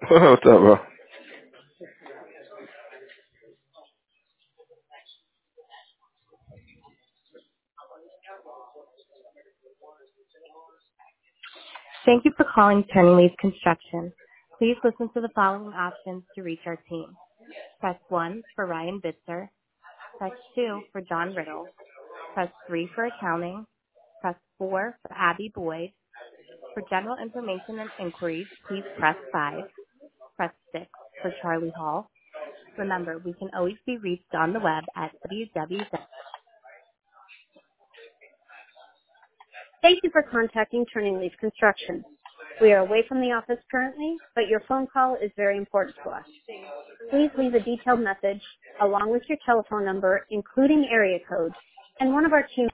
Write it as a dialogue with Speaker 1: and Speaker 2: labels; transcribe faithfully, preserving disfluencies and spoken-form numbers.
Speaker 1: What's up, bro?
Speaker 2: Thank you for calling Turning Leaf Construction. Please listen to the following options to reach our team. Press one for Ryan Bitzer. Press two for John Riddle. Press three for accounting. Press four for Abby Boyd. For general information and inquiries, please press five. Press six for Charlie Hall. Remember, we can always be reached on the web at w w w. Thank you for contacting Turning Leaf Construction. We are away from the office currently, but your phone call is very important to us. Please leave a detailed message along with your telephone number, including area code, and one of our team